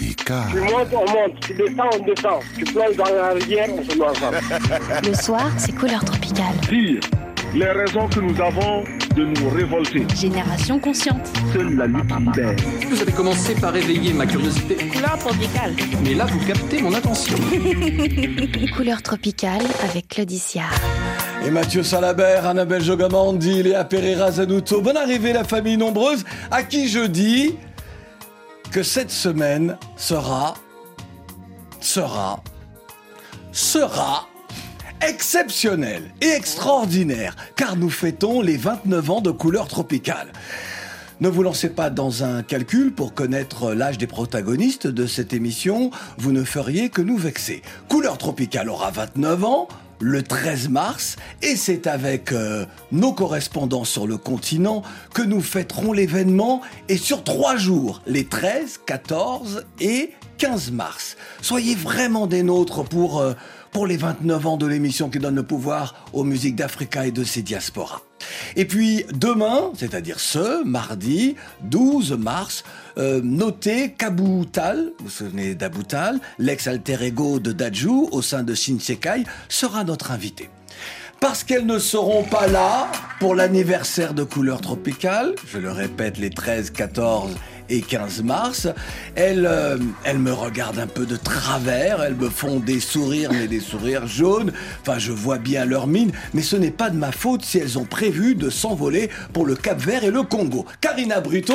Tropical. Tu montes, on monte. Tu descends, on descend. Tu plonges dans la rivière, on se met ensemble. Le soir, c'est Couleur Tropicale. Dire les raisons que nous avons de nous révolter. Génération consciente. Seule la lutte libère. Vous avez commencé par éveiller ma curiosité. Couleur Tropicale. Mais là, vous captez mon attention. Couleur Tropicale avec Claudicia. Et Mathieu Salabert, Annabelle Jogamandi, Léa Pereira Zanuto. Bonne arrivée la famille nombreuse, à qui je dis que cette semaine sera exceptionnelle et extraordinaire, car nous fêtons les 29 ans de Couleur Tropicale. Ne vous lancez pas dans un calcul pour connaître l'âge des protagonistes de cette émission, vous ne feriez que nous vexer. Couleur Tropicale aura 29 ans, le 13 mars, et c'est avec nos correspondants sur le continent que nous fêterons l'événement, et sur 3 jours, les 13, 14 et 15 mars. Soyez vraiment des nôtres pour les 29 ans de l'émission qui donne le pouvoir aux musiques d'Africa et de ses diasporas. Et puis demain, c'est-à-dire ce mardi 12 mars, notez qu'Abou Tal, vous vous souvenez d'Abou Tal, l'ex-alter ego de Dadju au sein de Shinsekai, sera notre invité. Parce qu'elles ne seront pas là pour l'anniversaire de Couleur Tropicale, je le répète, les 13, 14 et 15 mars, elles me regardent un peu de travers, elles me font des sourires, mais des sourires jaunes, enfin je vois bien leur mine, mais ce n'est pas de ma faute si elles ont prévu de s'envoler pour le Cap-Vert et le Congo. Karina Bruto,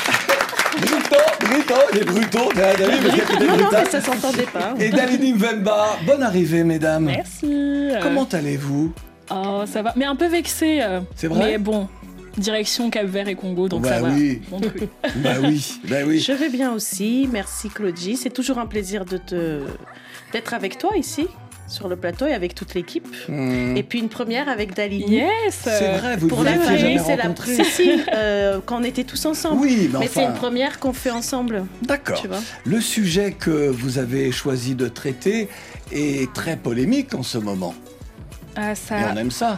les Bruto, non, mais ça s'entendait pas. Et Dalini Mvemba, bonne arrivée mesdames. Merci. Comment allez-vous ? Oh, ça va, mais un peu vexé. C'est vrai ? Mais bon, direction Cap-Vert et Congo, donc bah ça oui. va. Bon truc. Bah oui. Je vais bien aussi, merci Claudie. C'est toujours un plaisir d'être avec toi ici, sur le plateau et avec toute l'équipe. Et puis une première avec Dalini. Yes. C'est vrai, vous pour ne la l'avez jamais famille, rencontré. quand on était tous ensemble. Oui, mais enfin... c'est une première qu'on fait ensemble. D'accord. Tu vois. Le sujet que vous avez choisi de traiter est très polémique en ce moment. Ça... Et on aime ça.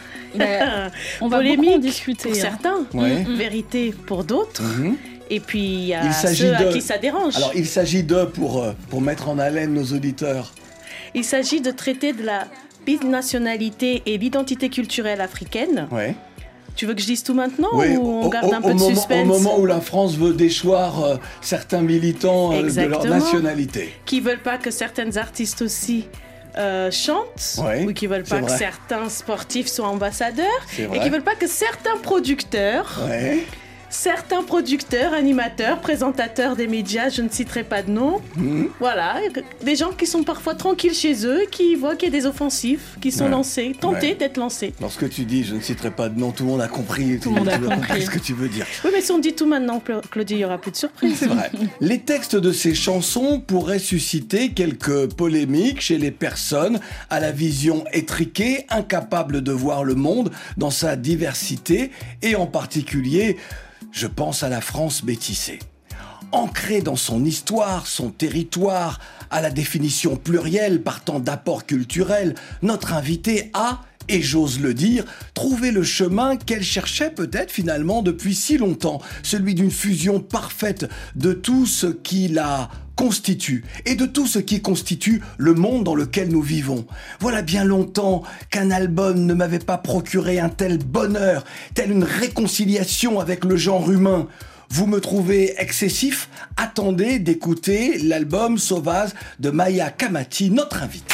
On va beaucoup en discuter. Pour certains, vérité pour d'autres. Et puis il y a ceux à qui ça dérange. Alors il s'agit pour mettre en haleine nos auditeurs. Il s'agit de traiter de la binationalité et l'identité culturelle africaine. Ouais. Tu veux que je dise tout maintenant ou on garde un peu de suspense ? Au moment où la France veut déchoir certains militants de leur nationalité. Qui veulent pas que certaines artistes aussi chantent, ou qui veulent pas que certains sportifs soient ambassadeurs, et qui veulent pas que certains producteurs... Certains producteurs, animateurs, présentateurs des médias, je ne citerai pas de nom, voilà, des gens qui sont parfois tranquilles chez eux, qui voient qu'il y a des offensifs qui sont lancés, tentés d'être lancés. Lorsque tu dis je ne citerai pas de nom, tout le monde a compris, tout le monde a compris ce que tu veux dire. Oui, mais si on dit tout maintenant, Claudie, il n'y aura plus de surprise. C'est vrai. Les textes de ces chansons pourraient susciter quelques polémiques chez les personnes à la vision étriquée, incapables de voir le monde dans sa diversité, et en particulier... Je pense à la France métissée. Ancrée dans son histoire, son territoire, à la définition plurielle partant d'apports culturels, notre invitée a, et j'ose le dire, trouvé le chemin qu'elle cherchait peut-être finalement depuis si longtemps, celui d'une fusion parfaite de tout ce qui la constitue et de tout ce qui constitue le monde dans lequel nous vivons. Voilà bien longtemps qu'un album ne m'avait pas procuré un tel bonheur, telle une réconciliation avec le genre humain. Vous me trouvez excessif ? Attendez d'écouter l'album Sauvage de Maya Kamati, notre invitée.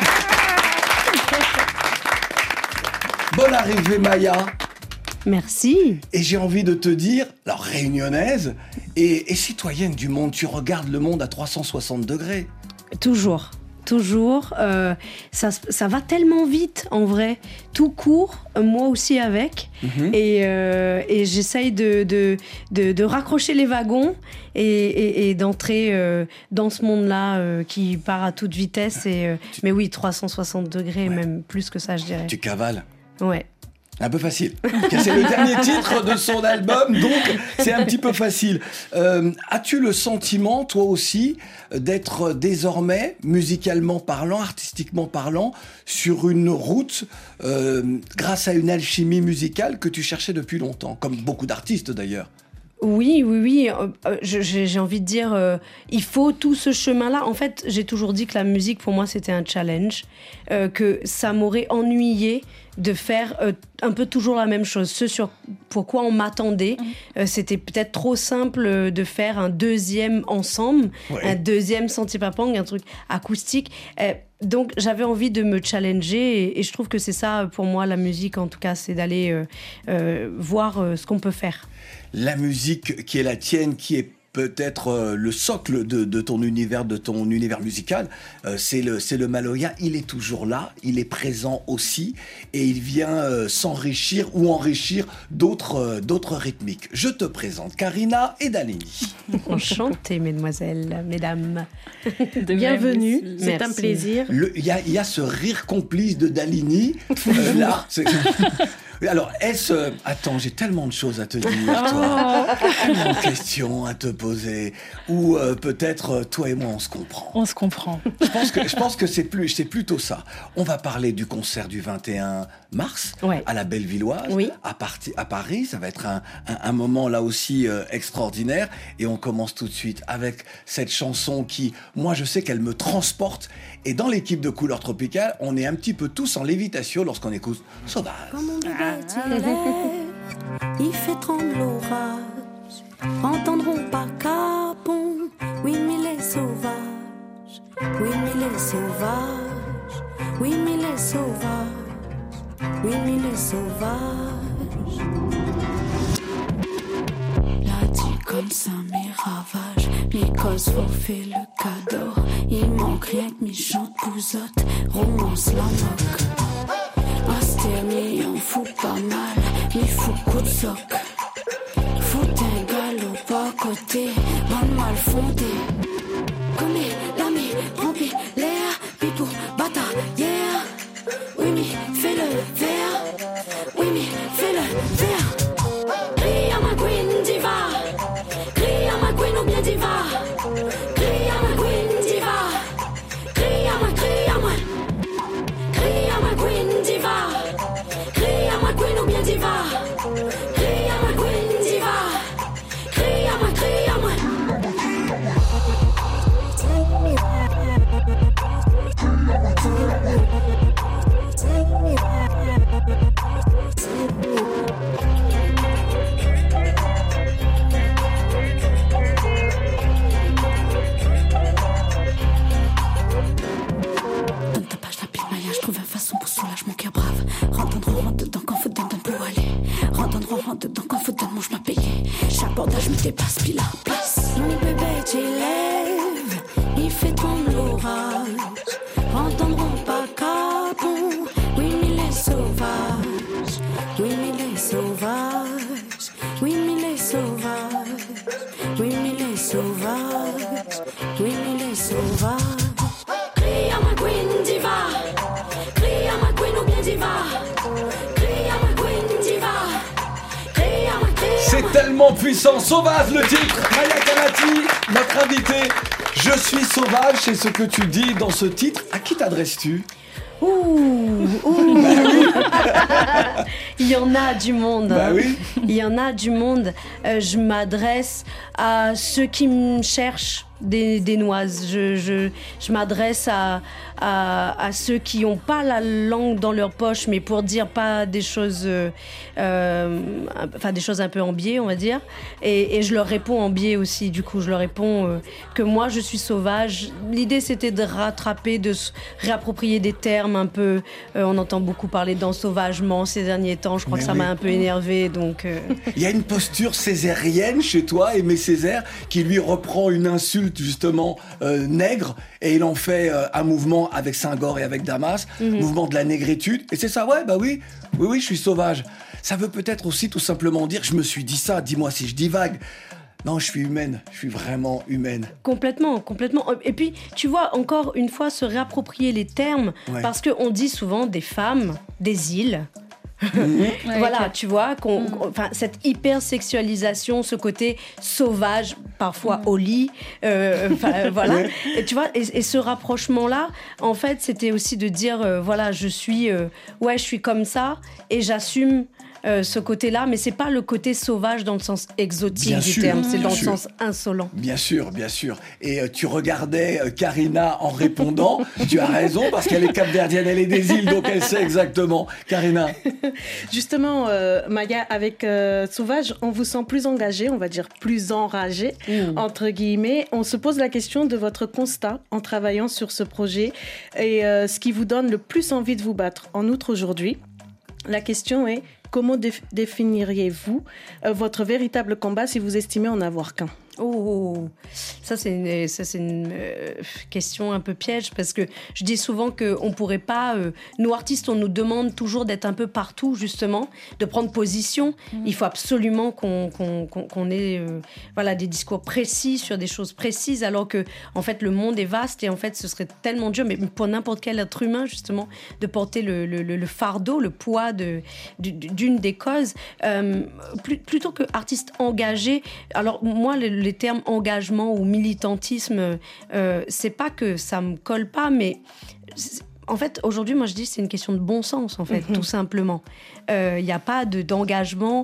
Bonne arrivée Maya. Merci. Et j'ai envie de te dire, alors réunionnaise et citoyenne du monde, tu regardes le monde à 360 degrés. Toujours. Ça va tellement vite en vrai, tout court, moi aussi avec, et j'essaye de raccrocher les wagons et d'entrer dans ce monde-là qui part à toute vitesse. Mais oui, 360 degrés, même plus que ça je dirais. Tu cavales ? Ouais. Un peu facile. C'est le dernier titre de son album, donc c'est un petit peu facile. As-tu le sentiment, toi aussi, d'être désormais, musicalement parlant, artistiquement parlant, sur une route grâce à une alchimie musicale que tu cherchais depuis longtemps, comme beaucoup d'artistes d'ailleurs? Oui. J'ai envie de dire, il faut tout ce chemin-là. En fait, j'ai toujours dit que la musique, pour moi, c'était un challenge, que ça m'aurait ennuyé de faire un peu toujours la même chose. Ce sur pourquoi on m'attendait, c'était peut-être trop simple de faire un deuxième ensemble, un deuxième Santipapang, un truc acoustique. Donc j'avais envie de me challenger et je trouve que c'est ça pour moi la musique, en tout cas, c'est d'aller voir ce qu'on peut faire. La musique qui est la tienne, qui est peut-être le socle de ton univers musical, c'est le maloya. Il est toujours là, il est présent aussi, et il vient s'enrichir ou enrichir d'autres rythmiques. Je te présente Karina et Dalini. Enchantée, mesdemoiselles, mesdames. Bienvenue, Merci. C'est un plaisir. Il y a ce rire complice de Dalini, là. Alors, attends, j'ai tellement de choses à te dire, toi. Tellement de questions à te poser. Ou peut-être, toi et moi, on se comprend. On se comprend. Je pense que c'est plutôt ça. On va parler du concert du 21 mars à la Bellevilloise, à Paris. Ça va être un moment, là aussi, extraordinaire. Et on commence tout de suite avec cette chanson qui, moi, je sais qu'elle me transporte. Et dans l'équipe de Couleur Tropicale, on est un petit peu tous en lévitation lorsqu'on écoute Sauvage. Il fait trembler l'orage, entendront pas capon. Oui, mais les sauvages, oui, mais les sauvages, oui, mais les sauvages, oui, mais les sauvages. La dit comme ça, mes ravages, mes causes forfait le cadeau. Il manque rien que mes chants pousottes, romance la moque. Astérie, on fout pas mal, il faut coup de soc. Fout un galop pas côté, bonne mal fondé. Comme l'ami, remplis l'air, puis pour bataille, yeah. Oui, mais fais-le vert, oui, mais fais-le vert. Crie à ma queen diva, crie à ma queen ou bien diva. Crie à ma queen diva, crie à ma queen diva. Crie à ma queen ou bien diva. Crie à ma queen diva. Crie à ma. Donne ta page, la pile maillage, trouve une façon pour soulagement cœur brave. Rentre dedans quand faut donne pour aller. Rentre dedans quand faut donne, mange ma payé. Chaque bordage me dépasse, puis la place. Mon bébé t'élève, il fait trembler l'orage. Entendront pas capon. Oui, mais les sauvages, oui, mais les sauvages, oui, mais les sauvages, oui, mais les sauvages, oui, mais les sauvages. Crie à ma queen diva, crie à ma queen ou bien diva. Crie à ma queen diva, crie à ma queen. C'est tellement puissant, Sauvage le titre. Maya Kanati, notre invitée. Je suis sauvage, c'est ce que tu dis dans ce titre. À qui t'adresses-tu ? Il y en a du monde. Bah oui. Il y en a du monde. Je m'adresse à ceux qui me cherchent des noises. Je m'adresse à ceux qui n'ont pas la langue dans leur poche, mais pour dire pas des choses, des choses un peu en biais, on va dire. Et je leur réponds en biais aussi. Du coup, je leur réponds que moi, je suis sauvage. L'idée, c'était de rattraper, de se réapproprier des termes un peu. On entend beaucoup parler d'ensauvagement ces derniers temps. Je crois que ça m'a un peu énervée. Donc, il y a une posture césarienne chez toi, Aimé Césaire, qui lui reprend une insulte justement nègre, et il en fait un mouvement avec Senghor et avec Damas, mouvement de la négritude. Et c'est ça, oui, je suis sauvage. Ça veut peut-être aussi tout simplement dire, je me suis dit ça, dis-moi si je divague. Non, je suis humaine, je suis vraiment humaine. Complètement. Et puis, tu vois, encore une fois, se réapproprier les termes, parce qu'on dit souvent des femmes, des îles. Voilà, tu vois, cette hypersexualisation, ce côté sauvage, parfois au lit, voilà. Et tu vois, et ce rapprochement-là, en fait, c'était aussi de dire, je suis comme ça, et j'assume ce côté-là, mais c'est pas le côté sauvage dans le sens exotique du terme, c'est dans le sens insolent. Bien sûr. Et tu regardais Karina en répondant, tu as raison, parce qu'elle est capverdienne, elle est des îles, donc elle sait exactement. Karina. Justement, Maya, avec Sauvage, on vous sent plus engagé, on va dire plus enragé, entre guillemets. On se pose la question de votre constat en travaillant sur ce projet et ce qui vous donne le plus envie de vous battre. En outre, aujourd'hui, la question est comment définiriez-vous votre véritable combat si vous estimez en avoir qu'un ? Oh, ça c'est une question un peu piège parce que je dis souvent qu'on ne pourrait pas, nous artistes on nous demande toujours d'être un peu partout justement, de prendre position. Il faut absolument qu'on ait des discours précis sur des choses précises alors que en fait le monde est vaste et en fait ce serait tellement dur, mais pour n'importe quel être humain justement, de porter le fardeau, le poids d'une des causes. Plutôt que artiste engagé, alors moi les termes engagement ou militantisme, c'est pas que ça me colle pas, mais en fait, aujourd'hui, moi je dis c'est une question de bon sens, en fait, tout simplement. Il n'y a pas d'engagement.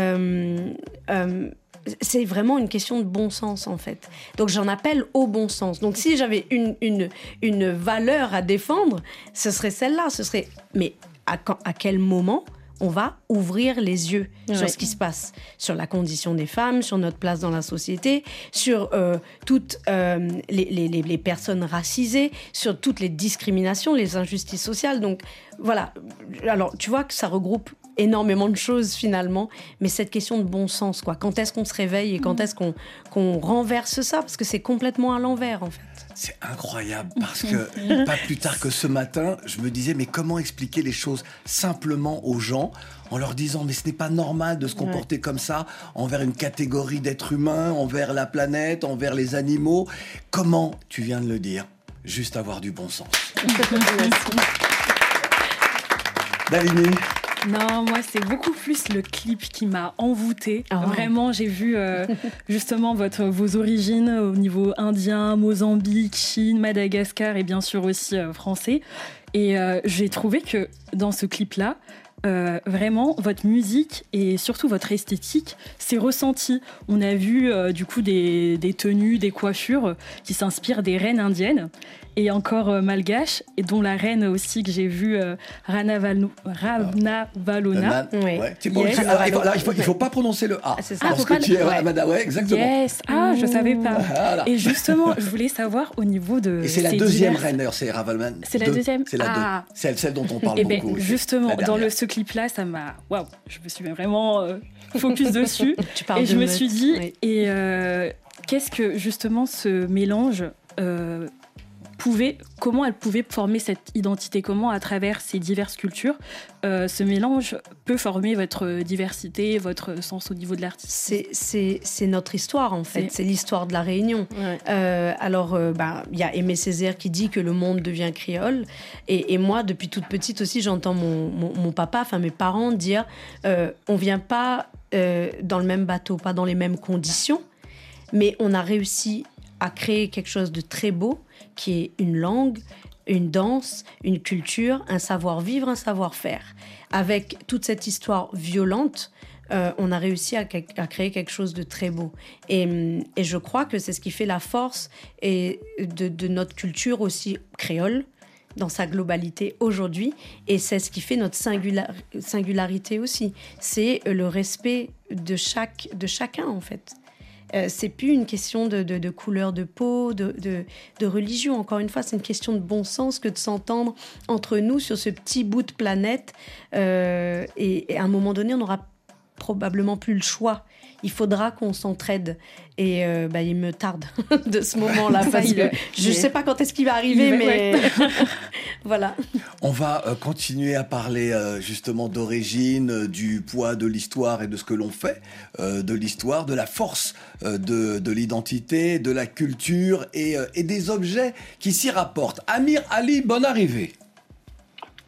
C'est vraiment une question de bon sens, en fait. Donc, j'en appelle au bon sens. Donc, si j'avais une valeur à défendre, ce serait celle-là. Ce serait, mais à quel moment on va ouvrir les yeux sur ce qui se passe, sur la condition des femmes, sur notre place dans la société, sur toutes les personnes racisées, sur toutes les discriminations, les injustices sociales. Donc voilà, alors tu vois que ça regroupe énormément de choses finalement, mais cette question de bon sens, quoi. Quand est-ce qu'on se réveille et quand est-ce qu'on renverse ça ? Parce que c'est complètement à l'envers, en fait. C'est incroyable parce que pas plus tard que ce matin, je me disais mais comment expliquer les choses simplement aux gens en leur disant mais ce n'est pas normal de se comporter comme ça envers une catégorie d'êtres humains, envers la planète, envers les animaux. Comment, tu viens de le dire, juste avoir du bon sens. Daline. Non, moi, c'est beaucoup plus le clip qui m'a envoûtée. Vraiment, j'ai vu justement vos origines au niveau indien, Mozambique, Chine, Madagascar et bien sûr aussi français. Et j'ai trouvé que dans ce clip-là, vraiment, votre musique et surtout votre esthétique s'est ressentie. On a vu du coup des tenues, des coiffures qui s'inspirent des reines indiennes et encore malgaches, et dont la reine aussi que j'ai vue, Rana Valona. Il faut pas prononcer le A. C'est ça. Parce que tu es exactement. Yes. Je savais pas. Voilà. Et justement, je voulais savoir au niveau de. Et c'est la deuxième reine d'ailleurs, c'est Ravalman. C'est la deuxième. C'est la deux. Celle dont on parle beaucoup. Justement, dans ce clip-là, ça m'a. Waouh, je me suis vraiment focus dessus. Et je me suis dit, qu'est-ce que justement ce mélange comment elle pouvait former cette identité, comment à travers ces diverses cultures, ce mélange peut former votre diversité, votre sens au niveau de l'artiste. C'est notre histoire en fait, c'est l'histoire de la Réunion. Alors, y a Aimé Césaire qui dit que le monde devient créole, et moi depuis toute petite aussi j'entends mon papa, enfin mes parents dire on vient pas dans le même bateau, pas dans les mêmes conditions, mais on a réussi à créer quelque chose de très beau, qui est une langue, une danse, une culture, un savoir-vivre, un savoir-faire. Avec toute cette histoire violente, on a réussi à créer quelque chose de très beau. Et je crois que c'est ce qui fait la force de notre culture aussi créole, dans sa globalité aujourd'hui, et c'est ce qui fait notre singularité aussi. C'est le respect de chacun, en fait. C'est plus une question de couleur de peau, de religion. Encore une fois, c'est une question de bon sens que de s'entendre entre nous sur ce petit bout de planète. Et à un moment donné, on n'aura probablement plus le choix. Il faudra qu'on s'entraide. Et il me tarde de ce moment-là parce que je ne sais pas quand est-ce qu'il va arriver, mais voilà. On va continuer à parler justement d'origine, du poids de l'histoire et de ce que l'on fait, de l'histoire, de la force de l'identité, de la culture et des objets qui s'y rapportent. Amir Ali, bonne arrivée.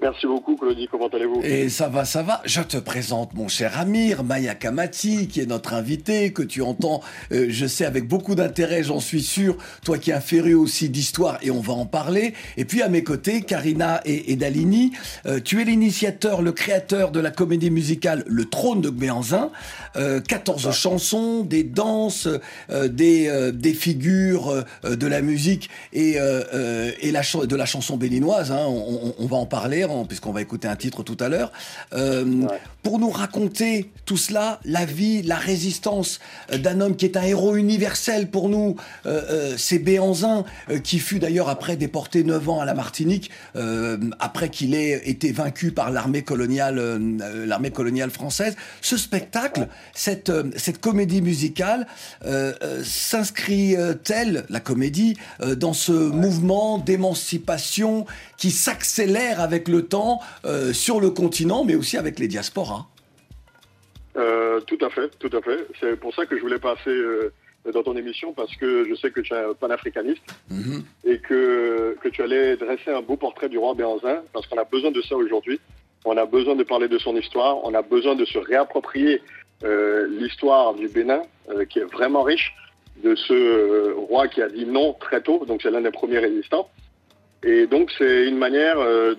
Merci beaucoup, Claudie. Comment allez-vous? Et ça va. Je te présente mon cher Amir, Maya Kamati, qui est notre invité, que tu entends, je sais, avec beaucoup d'intérêt, j'en suis sûr. Toi qui es un féru aussi d'histoire, et on va en parler. Et puis à mes côtés, Karina et Dalini. Tu es l'initiateur, le créateur de la comédie musicale Le Trône de Béhanzin. 14 chansons, des danses, des figures de la musique et de la chanson béninoise. Hein, on va en parler, puisqu'on va écouter un titre tout à l'heure. Pour nous raconter tout cela, la vie, la résistance d'un homme qui est un héros universel pour nous, c'est Béhanzin, qui fut d'ailleurs après déporté 9 ans à la Martinique, après qu'il ait été vaincu par l'armée coloniale française. Ce spectacle, cette comédie musicale, s'inscrit-elle, la comédie, dans ce mouvement d'émancipation qui s'accélère avec le temps sur le continent, mais aussi avec les diasporas? Tout à fait. C'est pour ça que je voulais passer dans ton émission, parce que je sais que tu es un panafricaniste et que tu allais dresser un beau portrait du roi Béhanzin, parce qu'on a besoin de ça aujourd'hui. On a besoin de parler de son histoire, on a besoin de se réapproprier l'histoire du Bénin, qui est vraiment riche, de ce roi qui a dit non très tôt, donc c'est l'un des premiers résistants. Et donc c'est une manière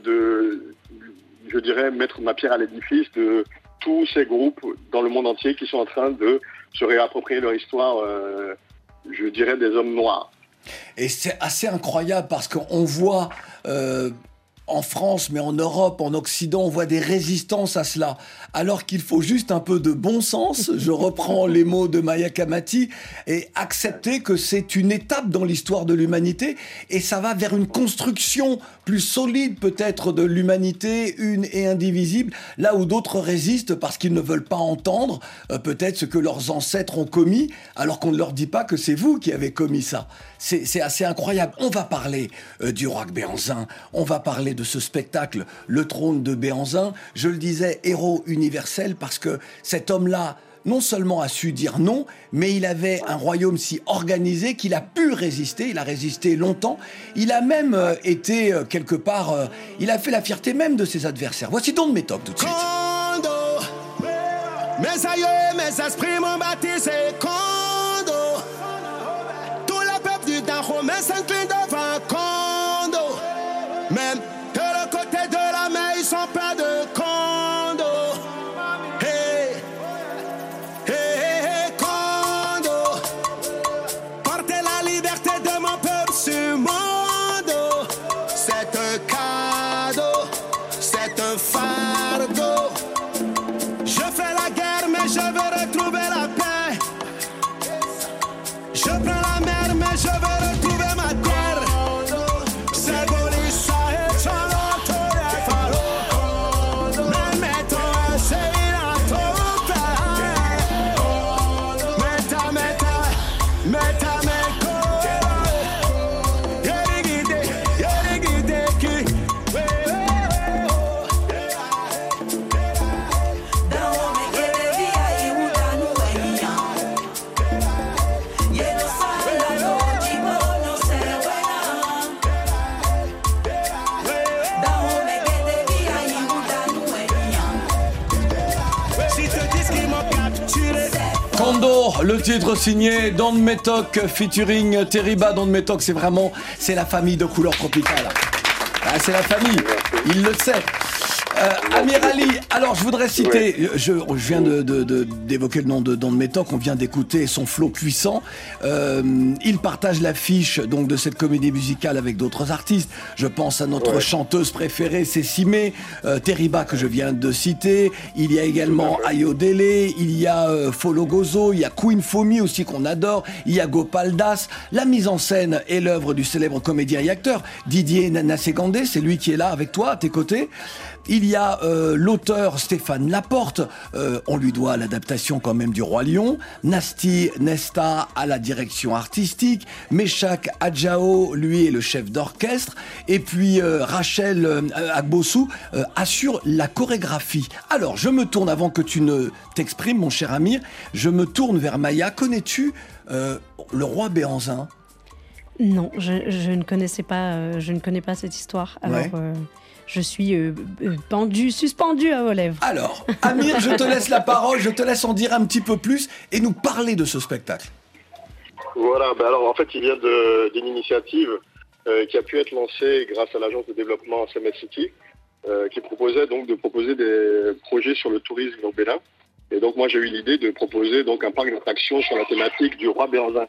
je dirais, mettre ma pierre à l'édifice de tous ces groupes dans le monde entier qui sont en train de se réapproprier leur histoire, je dirais, des hommes noirs. Et c'est assez incroyable parce qu'on voit... en France, mais en Europe, en Occident, on voit des résistances à cela. Alors qu'il faut juste un peu de bon sens, je reprends les mots de Maya Kamati, et accepter que c'est une étape dans l'histoire de l'humanité, et ça va vers une construction plus solide peut-être de l'humanité, une et indivisible, là où d'autres résistent parce qu'ils ne veulent pas entendre peut-être ce que leurs ancêtres ont commis, alors qu'on ne leur dit pas que c'est vous qui avez commis ça. C'est assez incroyable. On va parler du roi Béhanzin, on va parler de ce spectacle, Le Trône de Béhanzin. Je le disais, héros universel, parce que cet homme-là, non seulement a su dire non, mais il avait un royaume si organisé qu'il a pu résister, il a résisté longtemps. Il a même été, quelque part, il a fait la fierté même de ses adversaires. Voici Don Métoc tout de suite. Mes aïeux, mes esprits m'ont baptisé Kondo. Tout le peuple du Dahomey s'incline devant Kondo. Même de l'autre côté de la mer, ils sont pas de Kondo. Hey, hey, hey, Kondo. Porter la liberté de mon peuple sur mon dos. C'est un cadeau, c'est un fardeau. Je fais la guerre, mais je veux retrouver la paix. Je prends la mer, mais je veux retrouver ma terre. C'est Bolissa et Charlotte et Faro. Mais mettons un série à ton père. Meta, meko. Yerigide, ki. Kondo, le titre signé Don Métoc featuring Teriba. Don Métoc, c'est la famille de Couleur Tropicale. Ah, c'est la famille, il le sait. Amir Ali, alors je voudrais citer, je viens d'évoquer le nom de Don Métoc, on vient d'écouter son flow puissant. Il partage l'affiche donc de cette comédie musicale avec d'autres artistes. Je pense à notre chanteuse préférée, c'est Simé, Teriba que je viens de citer. Il y a également Ayodele, il y a Folo Gozo, il y a Queen Fomi aussi qu'on adore, il y a Gopal Das. La mise en scène est l'œuvre du célèbre comédien et acteur Didier Nassegandé, c'est lui qui est là avec toi, à tes côtés. Il y a l'auteur Stéphane Laporte, on lui doit l'adaptation quand même du Roi Lion, Nasty Nesta à la direction artistique, Meshak Adjao, lui est le chef d'orchestre, et puis Rachel Agbossou assure la chorégraphie. Alors, je me tourne, avant que tu ne t'exprimes, mon cher Amir, je me tourne vers Maya. Connais-tu le roi Non, je ne connaissais pas, je ne connais pas cette histoire. Alors, je suis suspendue à vos lèvres. Alors, Amir, je te laisse la parole, je te laisse en dire un petit peu plus et nous parler de ce spectacle. Voilà, alors en fait, il vient d'une initiative qui a pu être lancée grâce à l'agence de développement Summit City, qui proposait donc de proposer des projets sur le tourisme au Bénin. Et donc moi j'ai eu l'idée de proposer donc un parc d'attractions sur la thématique du roi Béhanzin.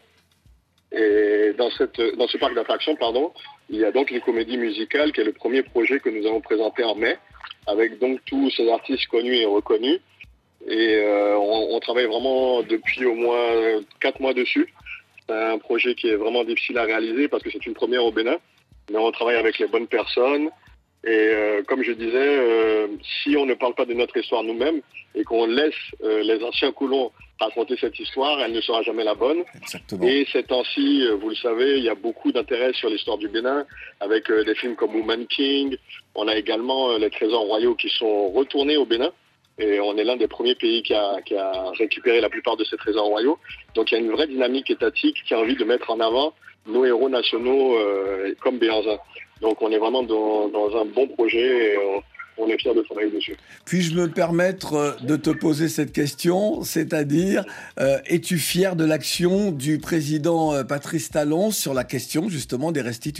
Et dans ce parc d'attractions, il y a donc une comédie musicale qui est le premier projet que nous avons présenté en mai, avec donc tous ces artistes connus et reconnus. Et on travaille vraiment depuis au moins 4 mois dessus. C'est un projet qui est vraiment difficile à réaliser parce que c'est une première au Bénin, mais on travaille avec les bonnes personnes. Et comme je disais, si on ne parle pas de notre histoire nous-mêmes et qu'on laisse les anciens colons raconter cette histoire, elle ne sera jamais la bonne. Exactement. Et ces temps-ci, vous le savez, il y a beaucoup d'intérêt sur l'histoire du Bénin avec des films comme Woman King. On a également les trésors royaux qui sont retournés au Bénin. Et on est l'un des premiers pays qui a récupéré la plupart de ces trésors royaux. Donc il y a une vraie dynamique étatique qui a envie de mettre en avant nos héros nationaux comme Béhanzin. Donc on est vraiment dans un bon projet et on est fiers de travailler dessus. Puis-je me permettre de te poser cette question, c'est-à-dire, es-tu fier de l'action du président Patrice Talon sur la question justement des restitutions ?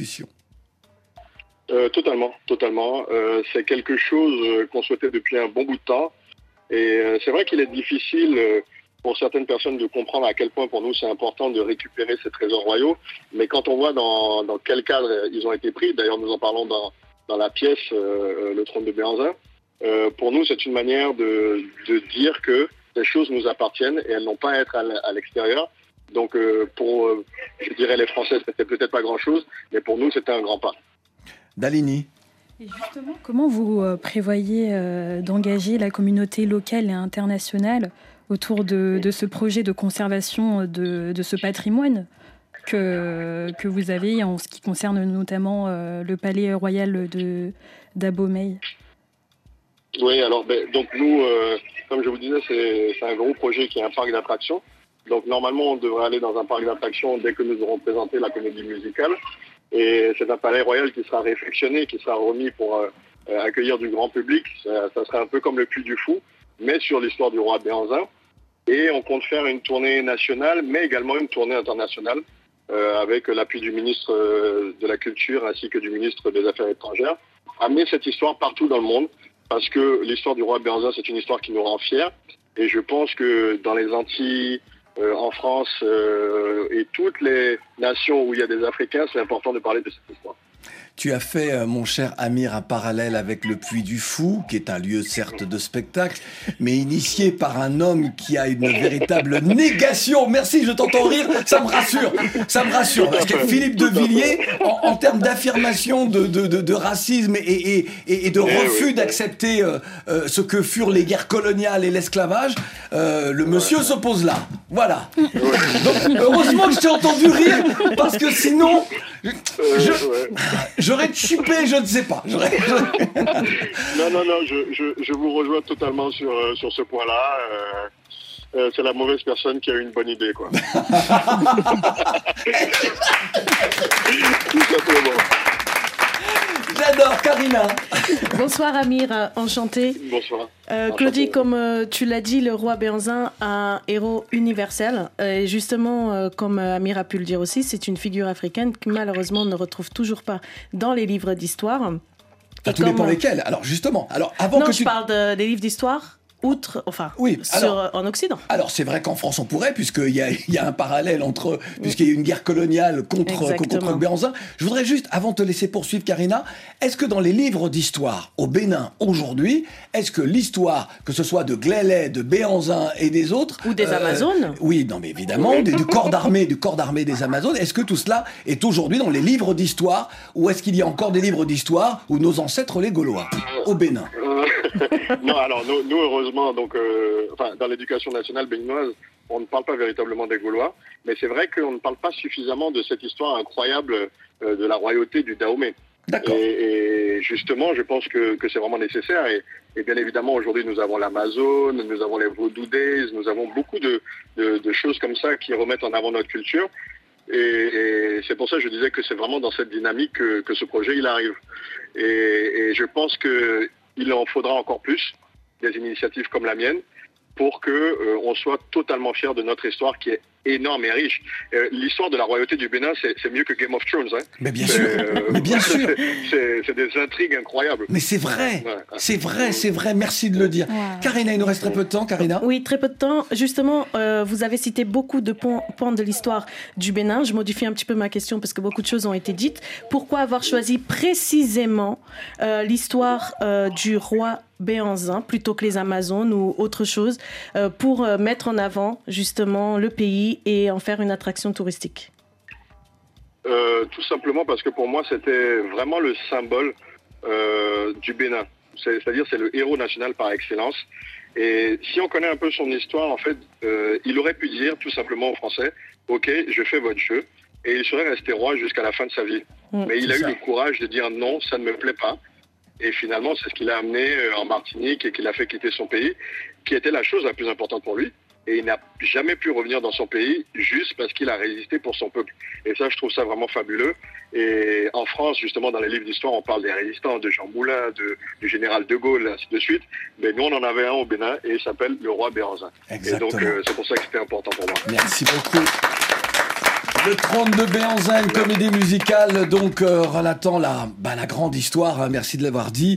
Totalement. C'est quelque chose qu'on souhaitait depuis un bon bout de temps. Et c'est vrai qu'il est difficile pour certaines personnes de comprendre à quel point pour nous c'est important de récupérer ces trésors royaux. Mais quand on voit dans quel cadre ils ont été pris, d'ailleurs nous en parlons dans la pièce Le Trône de Béhanzin, pour nous c'est une manière de dire que les choses nous appartiennent et elles n'ont pas à être à l'extérieur. Donc pour, je dirais les Français, c'était peut-être pas grand-chose, mais pour nous c'était un grand pas. Dalini. Et justement, comment vous prévoyez d'engager la communauté locale et internationale autour de ce projet de conservation de ce patrimoine que vous avez en ce qui concerne notamment le palais royal d'Abomey? Oui, alors donc nous, comme je vous disais, c'est un gros projet qui est un parc d'attractions. Donc normalement, on devrait aller dans un parc d'attractions dès que nous aurons présenté la comédie musicale. Et c'est un palais royal qui sera réfectionné, qui sera remis pour accueillir du grand public. Ça sera un peu comme le Puy du Fou, mais sur l'histoire du roi Béhanzin. Et on compte faire une tournée nationale, mais également une tournée internationale, avec l'appui du ministre de la Culture ainsi que du ministre des Affaires étrangères. Amener cette histoire partout dans le monde, parce que l'histoire du roi Béhanzin, c'est une histoire qui nous rend fiers. Et je pense que dans les Antilles, en France et toutes les nations où il y a des Africains, c'est important de parler de cette histoire. Tu as fait, mon cher Amir, un parallèle avec le Puy du Fou, qui est un lieu certes de spectacle, mais initié par un homme qui a une véritable négation. Merci, je t'entends rire, ça me rassure. Parce que Philippe de Villiers, en termes d'affirmation de racisme et de refus d'accepter ce que furent les guerres coloniales et l'esclavage, le monsieur s'oppose là. Voilà. Donc, heureusement que je t'ai entendu rire, parce que sinon... J'aurais chupé, je ne sais pas. Non, je vous rejoins totalement sur ce point-là. C'est la mauvaise personne qui a eu une bonne idée, quoi. Tout simplement. J'adore, Karina. Bonsoir Amir, enchanté. Bonsoir. Claudie, comme tu l'as dit, le roi Béhanzin, un héros universel. Et justement, comme Amir a pu le dire aussi, c'est une figure africaine qui malheureusement ne retrouve toujours pas dans les livres d'histoire. Tout dépend lesquels. Alors justement, je parle des livres d'histoire. En Occident. Alors c'est vrai qu'en France on pourrait, puisqu'il y a un parallèle puisqu'il y a eu une guerre coloniale contre Béhanzin. Je voudrais juste, avant de te laisser poursuivre Karina, est-ce que dans les livres d'histoire au Bénin aujourd'hui, est-ce que l'histoire, que ce soit de Glélé, de Béhanzin et des autres... Ou des Amazones. Oui, non mais évidemment, du corps d'armée des Amazones, est-ce que tout cela est aujourd'hui dans les livres d'histoire, ou est-ce qu'il y a encore des livres d'histoire où nos ancêtres les Gaulois, au Bénin? Non, alors nous heureusement, donc, dans l'éducation nationale béninoise, on ne parle pas véritablement des Gaulois, mais c'est vrai qu'on ne parle pas suffisamment de cette histoire incroyable de la royauté du Dahomey. D'accord. Et justement, je pense que c'est vraiment nécessaire. Et bien évidemment, aujourd'hui, nous avons l'Amazone, nous avons les Vodou Days, nous avons beaucoup de choses comme ça qui remettent en avant notre culture. Et c'est pour ça que je disais que c'est vraiment dans cette dynamique que ce projet il arrive. Et je pense qu'il en faudra encore plus, des initiatives comme la mienne, pour qu'on soit totalement fiers de notre histoire qui est énorme et riche. L'histoire de la royauté du Bénin, c'est mieux que Game of Thrones. Hein. Mais bien sûr, mais bien sûr. C'est des intrigues incroyables. Mais c'est vrai, c'est vrai. Merci de le dire. Wow. Karina, il nous reste très peu de temps, Karina. Oui, très peu de temps. Justement, vous avez cité beaucoup de points de l'histoire du Bénin. Je modifie un petit peu ma question parce que beaucoup de choses ont été dites. Pourquoi avoir choisi précisément l'histoire du roi Béhanzin plutôt que les Amazones ou autre chose pour mettre en avant justement le pays et en faire une attraction touristique? Tout simplement parce que pour moi c'était vraiment le symbole du Bénin, c'est-à-dire c'est le héros national par excellence. Et si on connaît un peu son histoire, en fait, il aurait pu dire tout simplement aux Français, ok, je fais votre jeu, et il serait resté roi jusqu'à la fin de sa vie. Mais il a eu le courage de dire non, ça ne me plaît pas. Et finalement, c'est ce qui l'a amené en Martinique et qui l'a fait quitter son pays, qui était la chose la plus importante pour lui. Et il n'a jamais pu revenir dans son pays juste parce qu'il a résisté pour son peuple. Et ça, je trouve ça vraiment fabuleux. Et en France, justement, dans les livres d'histoire, on parle des résistants, de Jean Moulin, du général de Gaulle, ainsi de suite. Mais nous, on en avait un au Bénin et il s'appelle le roi Béhanzin. Exactement. Et donc, c'est pour ça que c'était important pour moi. Merci beaucoup. Le Trône de Béhanzin, une comédie musicale, donc relatant la grande histoire. Hein, merci de l'avoir dit.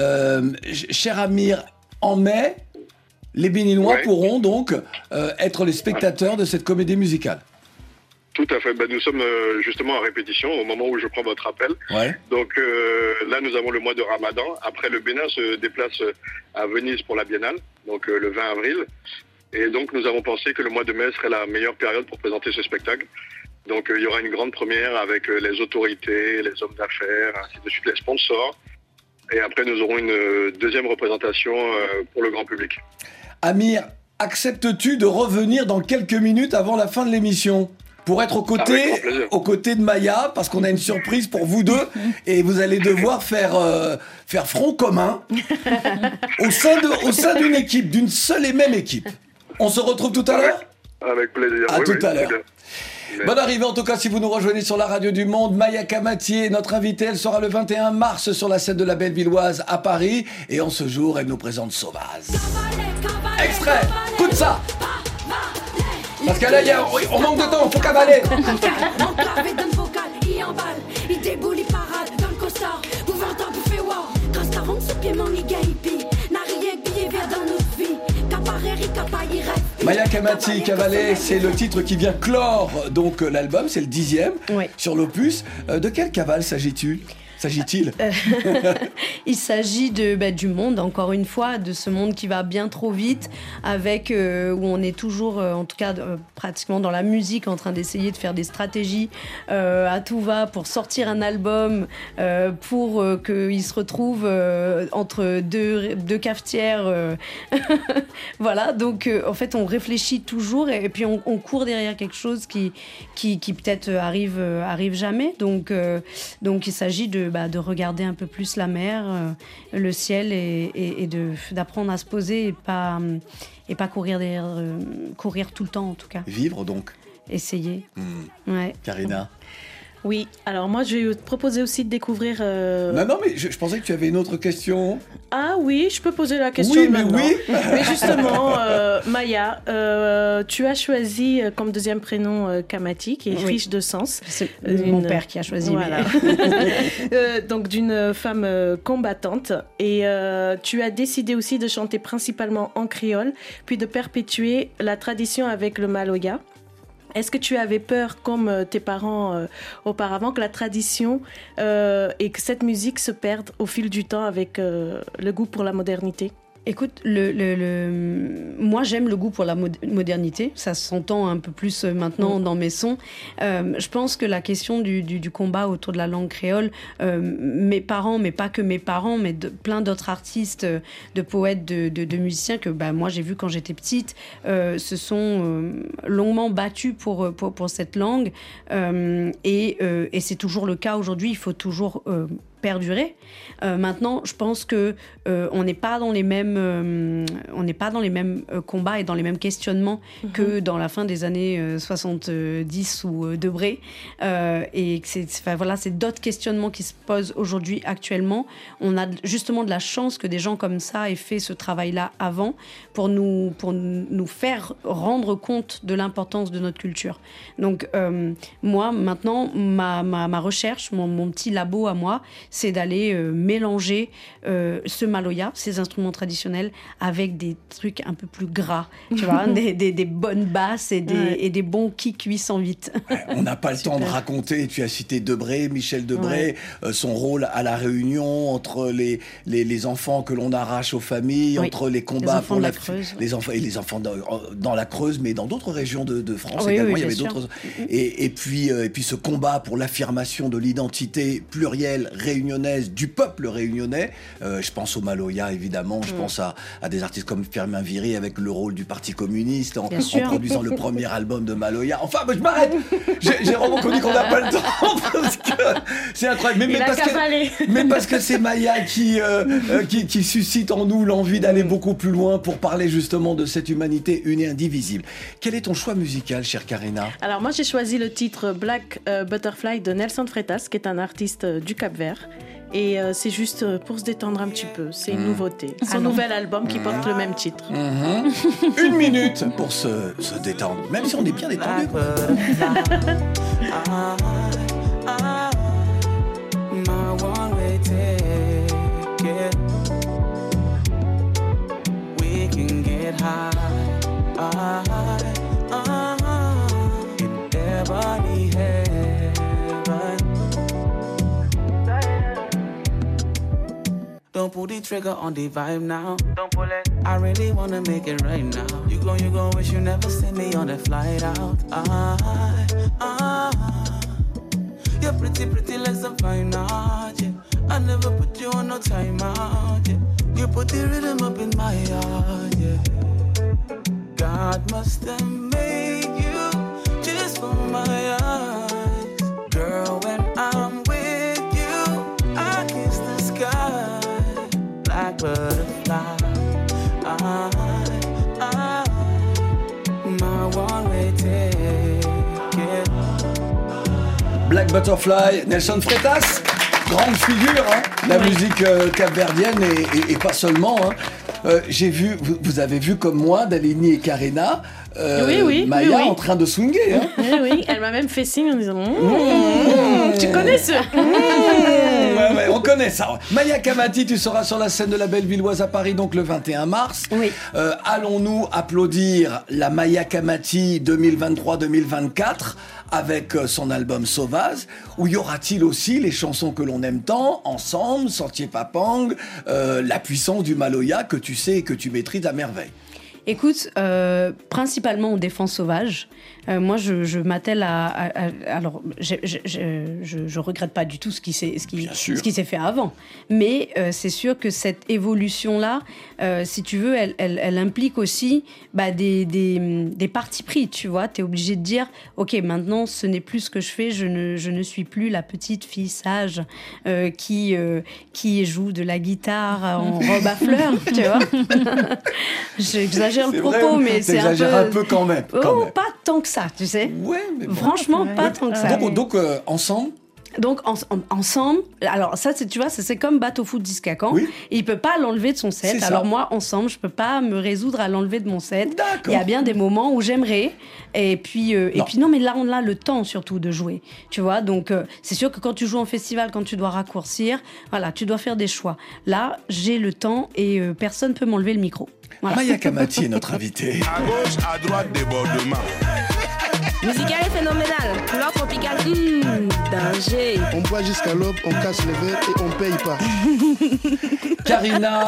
Cher Amir, en mai, les Béninois pourront donc être les spectateurs de cette comédie musicale. Tout à fait. Nous sommes justement en répétition au moment où je prends votre appel. Donc là, nous avons le mois de Ramadan. Après, le Bénin se déplace à Venise pour la Biennale, donc le 20 avril. Et donc, nous avons pensé que le mois de mai serait la meilleure période pour présenter ce spectacle. Donc, il y aura une grande première avec les autorités, les hommes d'affaires, ainsi de suite, les sponsors. Et après, nous aurons une deuxième représentation pour le grand public. Amir, acceptes-tu de revenir dans quelques minutes avant la fin de l'émission pour être aux côtés de Maya, parce qu'on a une surprise pour vous deux, et vous allez devoir faire front commun au sein d'une équipe, d'une seule et même équipe. On se retrouve tout à l'heure ? Avec plaisir. À tout à l'heure. Bonne arrivée en tout cas si vous nous rejoignez sur la radio du Monde. Maya Kamatié, notre invitée, elle sera le 21 mars sur la scène de la Bellevilloise à Paris. Et en ce jour, elle nous présente Sauvage. Extrait, écoute ça. Parce que là, on manque de temps, faut cavaler. Maya Kamatié, Cavalet, c'est le titre qui vient clore donc l'album, c'est le 10e sur l'opus. De quelle cavale s'agit-il ? Il s'agit du monde, encore une fois, de ce monde qui va bien trop vite, avec où on est toujours, en tout cas pratiquement dans la musique, en train d'essayer de faire des stratégies à tout va pour sortir un album, pour qu'il se retrouve entre deux cafetières. Voilà, donc en fait on réfléchit toujours et puis on court derrière quelque chose qui peut-être arrive jamais. Donc il s'agit de regarder un peu plus la mer, le ciel et d'apprendre à se poser et pas courir tout le temps en tout cas. Vivre donc. Essayer. Karina. Oui, alors moi je vais te proposer aussi de découvrir... Non, mais je pensais que tu avais une autre question. Ah oui, je peux poser la question maintenant. Mais justement, Maya, tu as choisi comme deuxième prénom Kamati, qui est riche de sens. C'est mon père qui a choisi. Voilà. Donc d'une femme combattante. Et tu as décidé aussi de chanter principalement en créole, puis de perpétuer la tradition avec le maloya. Est-ce que tu avais peur, comme tes parents auparavant, que la tradition et que cette musique se perde au fil du temps avec le goût pour la modernité ? Écoute, moi j'aime le goût pour la modernité, ça s'entend un peu plus maintenant dans mes sons. Je pense que la question du combat autour de la langue créole, mes parents, mais pas que mes parents, mais plein d'autres artistes, de poètes, de musiciens que moi j'ai vu quand j'étais petite, se sont longuement battus pour cette langue et c'est toujours le cas aujourd'hui. Il faut toujours perdurer. Maintenant, je pense que on n'est pas dans les mêmes combats et dans les mêmes questionnements que dans la fin des années 70 ou Debré. Et que c'est d'autres questionnements qui se posent aujourd'hui, actuellement. On a justement de la chance que des gens comme ça aient fait ce travail-là avant pour nous faire rendre compte de l'importance de notre culture. Donc, moi, maintenant, ma recherche, mon petit labo à moi, c'est d'aller mélanger ce maloya, ces instruments traditionnels, avec des trucs un peu plus gras, tu vois, des bonnes basses et des bons kicks 808. Ouais, on n'a pas le temps de raconter, tu as cité Debré, Michel Debré, son rôle à la Réunion, entre les enfants que l'on arrache aux familles, entre les combats pour la Creuse, les enfants dans la Creuse, mais dans d'autres régions de France également, il y avait d'autres. Et puis ce combat pour l'affirmation de l'identité plurielle réunionnaise, du peuple réunionnais. Je pense au Maloya, évidemment. Je pense à des artistes comme Firmin Viry avec le rôle du Parti communiste en produisant le premier album de Maloya. Enfin, je m'arrête. J'ai vraiment connu qu'on n'a pas le temps parce que c'est incroyable. Mais parce que c'est Maya qui suscite en nous l'envie d'aller beaucoup plus loin pour parler justement de cette humanité une et indivisible. Quel est ton choix musical, chère Karina ? Alors moi, j'ai choisi le titre Black Butterfly de Nelson Freitas, qui est un artiste du Cap-Vert. Et c'est juste pour se détendre un petit peu. C'est une nouveauté. Son nouvel album qui porte le même titre. 1 minute pour se détendre. Même si on est bien détendu. Don't pull the trigger on the vibe now. Don't pull it. I really wanna make it right now. You gon' wish you never sent me on that flight out. You're pretty like some fine art, yeah. I never put you on no time out, yeah. You put the rhythm up in my heart, yeah. God must have made you just for my eyes. Girl, when I'm with you, I kiss the sky. Black butterfly, my one-way ticket. Black Butterfly, Nelson Freitas, grande figure, la musique capverdienne et pas seulement. J'ai vu, vous avez vu comme moi, Dalini et Karina, Maya en train de swinger. Oui, elle m'a même fait signe en disant tu connais ce Ouais, on connaît ça. Maya Kamati, tu seras sur la scène de la Bellevilloise à Paris, donc le 21 mars. Oui. Allons-nous applaudir la Maya Kamati 2023-2024 avec son album Sauvage, ou y aura-t-il aussi les chansons que l'on aime tant, Ensemble, Sentier Papang, la puissance du Maloya que tu sais et que tu maîtrises à merveille? Écoute, principalement en défense sauvage. Moi, je m'attelle alors, je regrette pas du tout ce qui s'est fait avant. Mais c'est sûr que cette évolution-là, si tu veux, elle implique aussi des partis pris, tu vois. T'es obligé de dire, ok, maintenant, ce n'est plus ce que je fais. Je ne suis plus la petite fille sage qui joue de la guitare en robe à fleurs, tu vois. J'exagère le propos, mais c'est un peu quand même. Pas tant que ça, tu sais. Ouais, mais bon. Franchement, pas tant que ça. Donc ensemble. Donc ensemble, alors ça tu vois, c'est comme Bateau Foot Discacan. Oui. Il peut pas l'enlever de son set. Alors moi, ensemble, je peux pas me résoudre à l'enlever de mon set. D'accord. Il y a bien des moments où j'aimerais. Et puis non, mais là on a le temps surtout de jouer. Tu vois, donc c'est sûr que quand tu joues en festival, quand tu dois raccourcir, voilà, tu dois faire des choix. Là, j'ai le temps et personne peut m'enlever le micro. Voilà. Maya Kamati est notre invitée. À gauche, à droite, débordement. Musical est phénoménal. Couleur tropicale, danger. On boit jusqu'à l'aube, on casse les verres et on paye pas. Karina,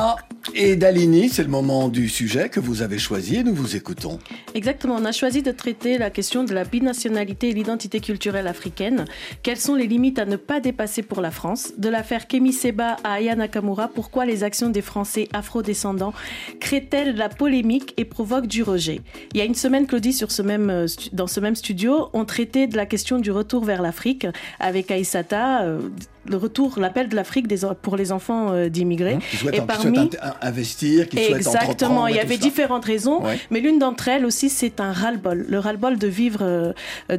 Et Dalini, c'est le moment du sujet que vous avez choisi et nous vous écoutons. Exactement, on a choisi de traiter la question de la binationalité et l'identité culturelle africaine. Quelles sont les limites à ne pas dépasser pour la France? De l'affaire Kemi Seba à Aya Nakamura, pourquoi les actions des Français afro-descendants créent-elles la polémique et provoquent du rejet? Il y a une semaine, Claudie, dans ce même studio, on traitait de la question du retour vers l'Afrique avec Aïssata, l'appel de l'Afrique pour les enfants d'immigrés. Qui souhaitent investir, qui souhaitent entreprendre. Exactement, il y avait différentes raisons, mais l'une d'entre elles aussi, c'est un ras-le-bol. Le ras-le-bol de vivre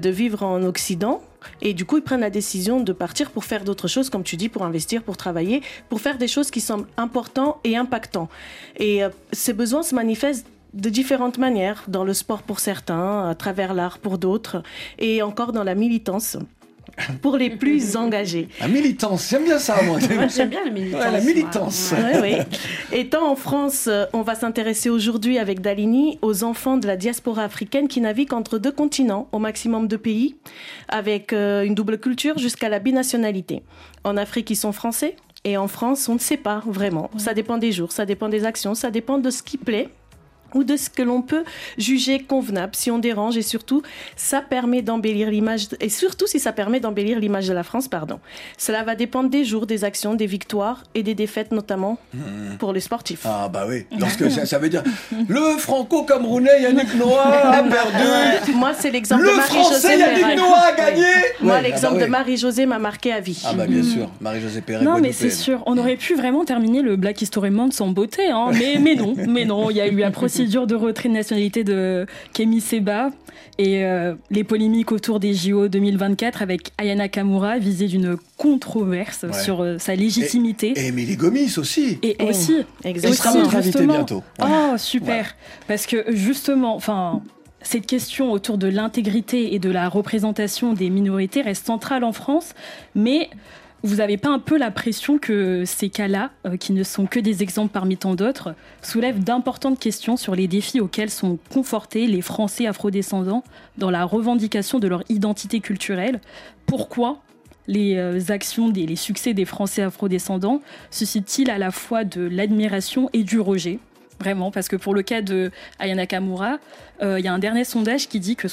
en Occident. Et du coup, ils prennent la décision de partir pour faire d'autres choses, comme tu dis, pour investir, pour travailler, pour faire des choses qui semblent importantes et impactantes. Et ces besoins se manifestent de différentes manières, dans le sport pour certains, à travers l'art pour d'autres, et encore dans la militance. Pour les plus engagés. La militance, j'aime bien ça, moi. Moi, j'aime bien la militance. Ouais, la militance. Oui. Étant en France, on va s'intéresser aujourd'hui avec Dalini aux enfants de la diaspora africaine qui naviguent entre 2 continents, au maximum 2 pays, avec une double culture jusqu'à la binationalité. En Afrique, ils sont français, et en France, on ne sait pas vraiment. Ça dépend des jours, ça dépend des actions, ça dépend de ce qui plaît ou de ce que l'on peut juger convenable, si on dérange, et surtout, ça permet d'embellir l'image, et surtout si ça permet d'embellir l'image de la France, Cela va dépendre des jours, des actions, des victoires et des défaites, notamment pour les sportifs. Ah bah oui, lorsque ça veut dire le franco-camerounais Yannick Noah a perdu. Moi, c'est l'exemple de Marie-Josée. Le français Yannick Noah a gagné. Moi, l'exemple de Marie-Josée m'a marqué à vie. Ah bah bien sûr, Marie-Josée Perret. Non, mais c'est sûr, on aurait pu vraiment terminer le Black History Month sans beauté, hein. mais non, il y a eu la procédure de retrait de nationalité de Kemi Seba et les polémiques autour des JO 2024 avec Aya Nakamura visées d'une controverse sur sa légitimité. Et Émilie Gomis aussi. Et aussi, exactement. Elle sera notre invitée bientôt. Oh, super. Parce que justement, cette question autour de l'intégrité et de la représentation des minorités reste centrale en France, mais vous n'avez pas un peu la pression que ces cas-là, qui ne sont que des exemples parmi tant d'autres, soulèvent d'importantes questions sur les défis auxquels sont confrontés les Français afrodescendants dans la revendication de leur identité culturelle? Pourquoi les actions, les succès des Français afrodescendants suscitent-ils à la fois de l'admiration et du rejet? Vraiment, parce que pour le cas de Aya Nakamura, il y a un dernier sondage qui dit que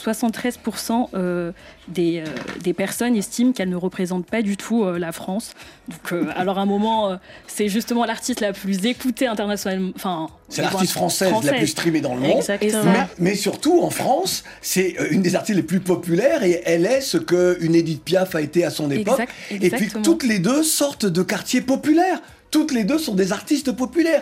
73% des personnes estiment qu'elle ne représente pas du tout la France. Donc, alors à un moment, c'est justement l'artiste la plus écoutée internationalement. C'est l'artiste française la plus streamée dans le monde. Mais surtout, en France, c'est une des artistes les plus populaires et elle est ce qu'une Édith Piaf a été à son époque. Et puis toutes les deux sortent de quartiers populaires. Toutes les deux sont des artistes populaires.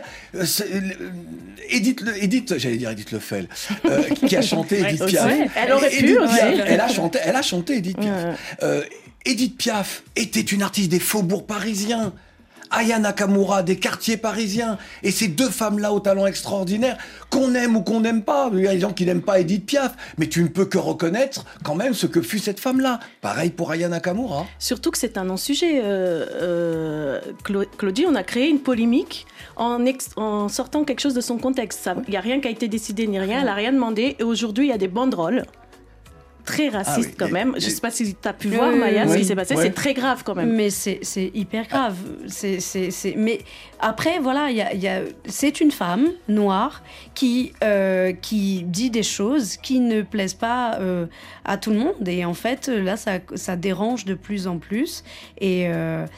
Edith Lefel, qui a chanté Edith Piaf. Elle aurait pu. Elle a chanté Edith Piaf. Edith Piaf était une artiste des faubourgs parisiens. Aya Nakamura, des quartiers parisiens. Et ces deux femmes-là au talent extraordinaire, qu'on aime ou qu'on n'aime pas. Il y a des gens qui n'aiment pas Edith Piaf, mais tu ne peux que reconnaître quand même ce que fut cette femme-là. Pareil pour Aya Nakamura. Surtout que c'est un non-sujet. Claudie, on a créé une polémique en sortant quelque chose de son contexte. Il n'y a rien qui a été décidé ni rien, elle n'a rien demandé. Et aujourd'hui, il y a des banderoles très raciste quand même. Je ne sais pas si tu as pu voir, Maya, ce qui s'est passé. C'est très grave quand même. Mais c'est hyper grave. Mais après, voilà, c'est une femme noire qui dit des choses qui ne plaisent pas à tout le monde. Et en fait, là, ça dérange de plus en plus. Et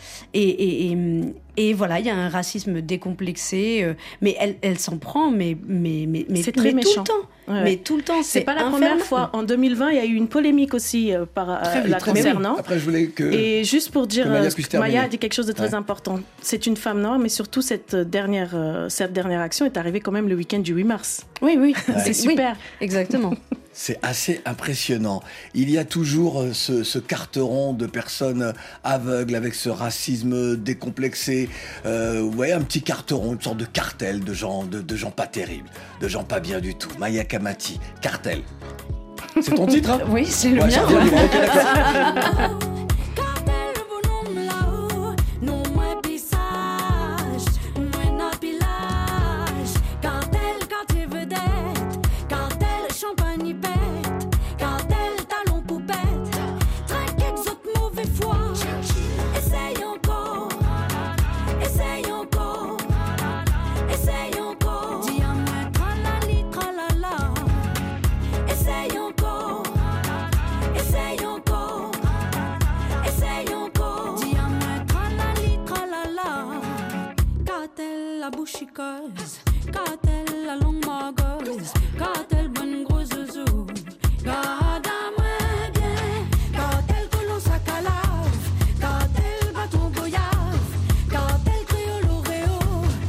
voilà, il y a un racisme décomplexé. Mais elle s'en prend, mais c'est très méchant. Tout le temps. Ouais. Mais tout le temps, c'est pas la première fois. En 2020, il y a eu une polémique aussi la concernant. Après, je voulais que. Et juste pour dire, Maya a dit quelque chose de très important. C'est une femme noire, mais surtout cette dernière action est arrivée quand même le week-end du 8 mars. Oui, c'est super. Oui, exactement. C'est assez impressionnant. Il y a toujours ce carteron de personnes aveugles avec ce racisme décomplexé. Vous voyez, un petit carteron, une sorte de cartel de gens pas terribles, de gens pas bien du tout. Maya Kamati, cartel. C'est ton titre, hein? Oui, c'est le mien. Essaye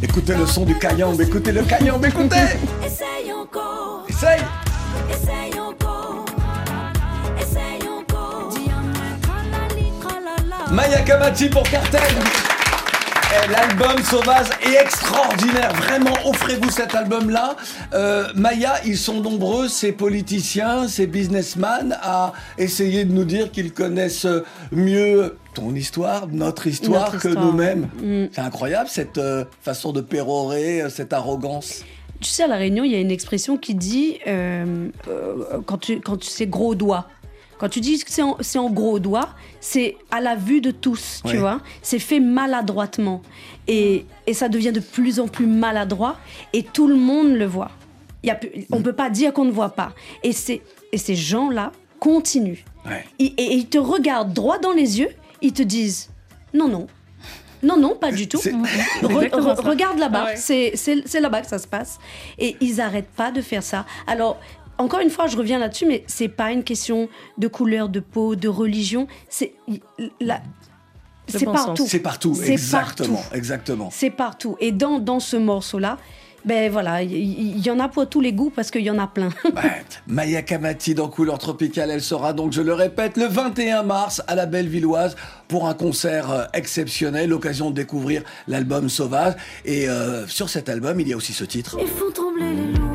Écoutez le son du Kayambe, écoutez le Kayambe, écoutez. Essaye encore. Essaye. Essaye encore. Essaye encore. Maya Kamati pour Cartel. Et l'album Sauvage est extraordinaire. Vraiment, offrez-vous cet album-là. Maya, ils sont nombreux, ces politiciens, ces businessmen, à essayer de nous dire qu'ils connaissent mieux ton histoire, notre histoire que nous-mêmes. C'est incroyable, cette façon de pérorer, cette arrogance. Tu sais, à La Réunion, il y a une expression qui dit quand tu sais gros doigt. Quand tu dis que c'est en gros doigt, c'est à la vue de tous, tu vois. C'est fait maladroitement. Et ça devient de plus en plus maladroit et tout le monde le voit. On ne peut pas dire qu'on ne voit pas. Et ces gens-là continuent. Et ils te regardent droit dans les yeux, ils te disent « Non, pas du tout. Regarde là-bas, c'est là-bas que ça se passe. » Et ils n'arrêtent pas de faire ça. Alors, encore une fois, je reviens là-dessus, mais c'est pas une question de couleur de peau, de religion. C'est partout. C'est partout, exactement. C'est partout. Et dans ce morceau-là, ben voilà, il y en a pour tous les goûts parce qu'il y en a plein. Maya Kamati dans Couleur Tropicale, elle sera donc, je le répète, le 21 mars à la Bellevilloise pour un concert exceptionnel, l'occasion de découvrir l'album Sauvage. Et sur cet album, il y a aussi ce titre. Ils font trembler les loups.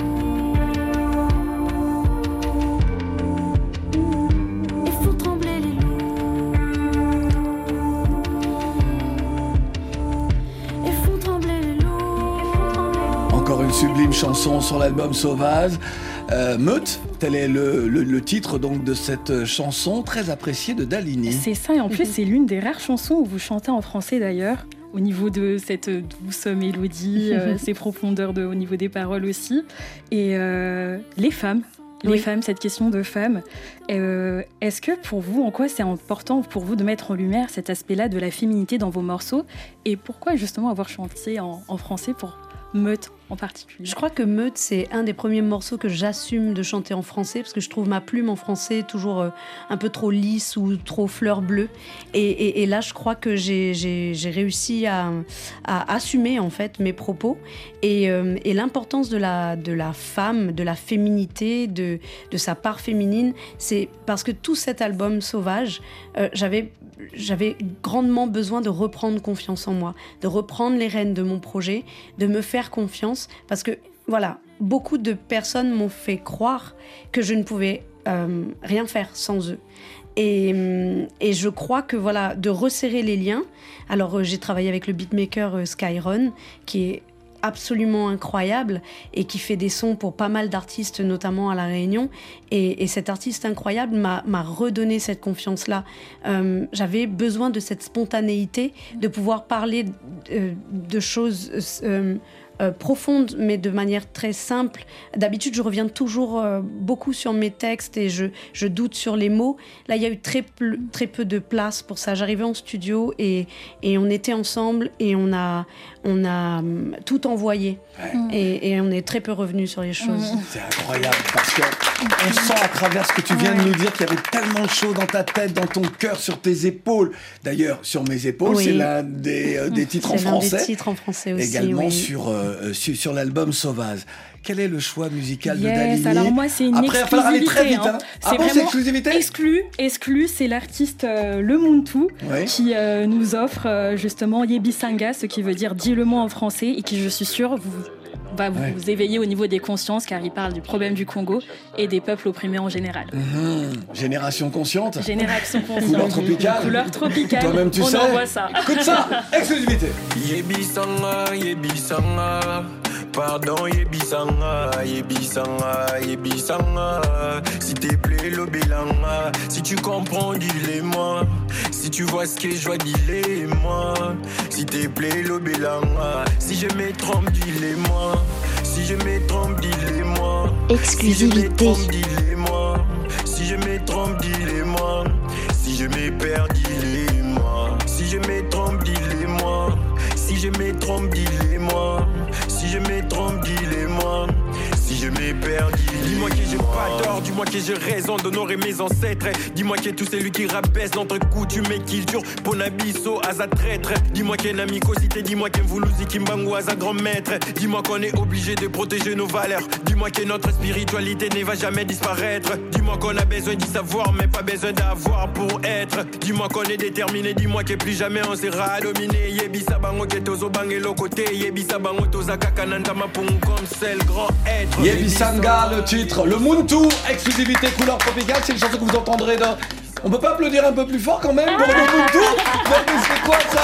Sublime chanson sur l'album Sauvage. Meute, tel est le titre donc de cette chanson très appréciée de Dalini. C'est ça, et en plus c'est l'une des rares chansons où vous chantez en français d'ailleurs, au niveau de cette douce mélodie, ces profondeurs au niveau des paroles aussi. Et les femmes, cette question de femmes, est-ce que pour vous, en quoi c'est important pour vous de mettre en lumière cet aspect-là de la féminité dans vos morceaux, et pourquoi justement avoir chanté en français pour Meute en particulier? Je crois que Meute, c'est un des premiers morceaux que j'assume de chanter en français parce que je trouve ma plume en français toujours un peu trop lisse ou trop fleur bleue. Et là, je crois que j'ai réussi à assumer en fait mes propos et l'importance de la femme, de la féminité, de sa part féminine. C'est parce que tout cet album Sauvage, j'avais grandement besoin de reprendre confiance en moi, de reprendre les rênes de mon projet, de me faire confiance, parce que voilà, beaucoup de personnes m'ont fait croire que je ne pouvais rien faire sans eux. Et je crois que voilà, de resserrer les liens. Alors j'ai travaillé avec le beatmaker Skyron, qui est absolument incroyable et qui fait des sons pour pas mal d'artistes, notamment à La Réunion. Et cet artiste incroyable m'a redonné cette confiance-là. J'avais besoin de cette spontanéité, de pouvoir parler de choses profonde, mais de manière très simple. D'habitude, je reviens toujours beaucoup sur mes textes et je doute sur les mots. Là, il y a eu très peu de place pour ça. J'arrivais en studio et on était ensemble et on a tout envoyé. Et on est très peu revenu sur les choses. C'est incroyable parce qu'on sent à travers ce que tu viens de nous dire qu'il y avait tellement de choses dans ta tête, dans ton cœur, sur tes épaules. D'ailleurs, Sur mes épaules, c'est l'un des titres en français. C'est l'un des titres en français aussi. Également sur l'album Sauvage. Quel est le choix musical de Dalini? Alors moi, c'est une exclusivité. Après, il va falloir aller très vite. C'est vraiment exclusivité. Exclu, c'est l'artiste Le Muntu qui nous offre justement Yebisanga, ce qui veut dire dis-le-moi en français, et qui, je suis sûre, va vous éveiller au niveau des consciences, car il parle du problème du Congo et des peuples opprimés en général. Génération consciente. Génération consciente. Couleur tropicale. Couleur tropicale. Toi-même, tu sais. On envoie ça. Écoute ça, exclusivité. Yebisanga, Yebisanga. Pardon, Yebisanga, Yebisanga, Yebisanga. S'il te plaît, l'obélanga. Si tu comprends, dis-le-moi. Si tu vois ce que je vois, dis-le-moi. S'il te plaît, l'obélanga. Si je me trompe, dis-le-moi. Si je me trompe, dis-le-moi. Exclusivité. Si je me trompe, dis-le-moi. Si je me perds, dis-le-moi. Si je me trompe, dis-le-moi. Si je me trompe, dis-le-moi. Si je me trompe, dis-le-moi. Si je me perds, dis-moi que j'ai pas tort. Du dis-moi que j'ai raison d'honorer mes ancêtres. Dis-moi que tout celui qui rabaisse notre coutume et qui jure Ponabiso à sa traître. Dis-moi qu'il y a une amicosité, dis-moi qu'il y a un Voulouzi Kimbangu à sa grand-maître. Dis-moi qu'on est obligé de protéger nos valeurs. Dis-moi que notre spiritualité ne va jamais disparaître. Dis-moi qu'on a besoin d'y savoir mais pas besoin d'avoir pour être. Dis-moi qu'on est déterminé, dis-moi que plus jamais on sera dominé. Yebisa bango ke tozo bange lo côté, yebisa bango toza kakananda mapung comme c'est le grand être. Yebisanga, le titre, le Muntu, exclusivité couleur tropicale, c'est une chanson que vous entendrez dans... On peut pas applaudir un peu plus fort quand même pour le Muntu? C'est quoi ça?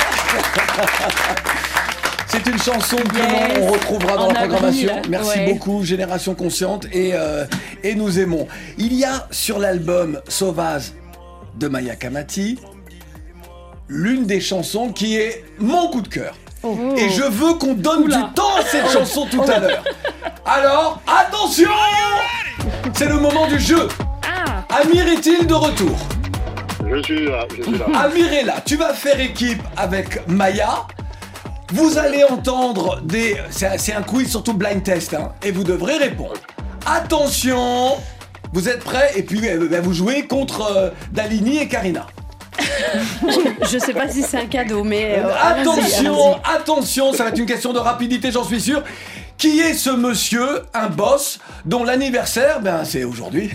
C'est une chanson que l'on retrouvera dans la programmation. Merci beaucoup, Génération Consciente, et nous aimons. Il y a sur l'album Sauvage de Maya Kamati l'une des chansons qui est mon coup de cœur. Et je veux qu'on donne du temps à cette chanson tout à l'heure. Alors, attention! C'est le moment du jeu. Amir est-il de retour? Je suis là. Amir est là. Tu vas faire équipe avec Maya. Vous allez entendre c'est un quiz surtout blind test, hein, et vous devrez répondre. Attention! Vous êtes prêts? Et puis vous jouez contre Dalini et Karina. Je sais pas si c'est un cadeau, mais... Attention, ça va être une question de rapidité, j'en suis sûr. Qui est ce monsieur, un boss, dont l'anniversaire, c'est aujourd'hui?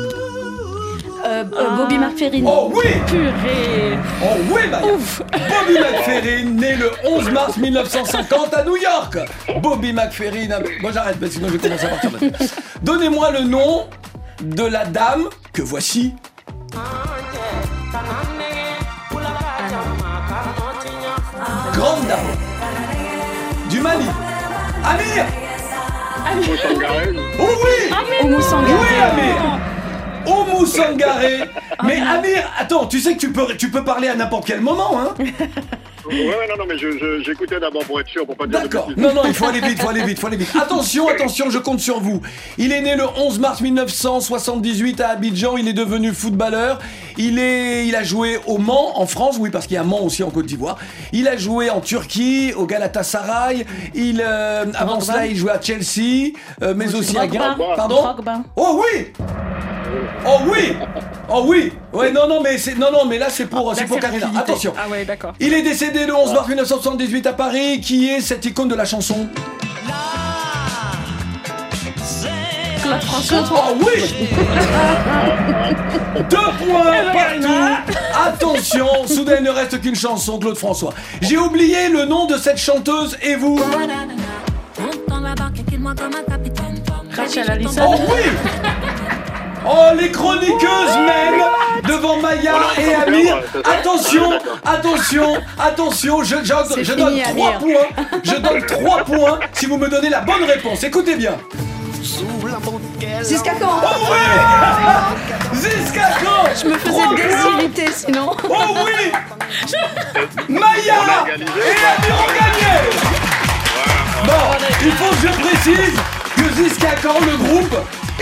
Bobby McFerrin. Oh oui! Purée! Oh oui, Maya! Bobby McFerrin, né le 11 mars 1950 à New York. Bobby McFerrin... Bon, j'arrête, parce que sinon je vais commencer à partir de... Donnez-moi le nom de la dame que voici. Grande dame du Mali. Amir. Oumou Sangaré. Oh oui. Oumou Sangaré. Oui, Amir. Oumou Sangaré. Mais Amir, attends, tu sais que tu peux parler à n'importe quel moment, hein? Ouais, non, mais j'écoutais d'abord pour être sûr, pour pas dire de D'accord. bêtises. Non, il faut aller vite. Attention, je compte sur vous. Il est né le 11 mars 1978 à Abidjan. Il est devenu footballeur. Il a joué au Mans, en France, oui, parce qu'il y a un Mans aussi en Côte d'Ivoire. Il a joué en Turquie, au Galatasaray. Avant cela, il jouait à Chelsea, mais aussi à Gand. Pardon? Oh oui! Oh oui! Ouais, non, mais là c'est pour Karina. Attention. Ah ouais, d'accord. Il est décédé le 11 mars 1978 à Paris. Qui est cette icône de la chanson? Claude François. Oh oui! 2 points partout. Attention, soudain il ne reste qu'une chanson, Claude François. J'ai oublié le nom de cette chanteuse, et vous? Rachel Allison. Oh oui! Oh, les chroniqueuses même devant Maya et Amir. Attention, je donne 3 points. Je donne 3 points si vous me donnez la bonne réponse. Écoutez bien. Ziska Khan. Oh oui! Ziska Khan. Je me faisais désirriter sinon. Oh oui! Maya et Amir ont gagné. Bon, il faut que je précise que Ziska Khan, le groupe,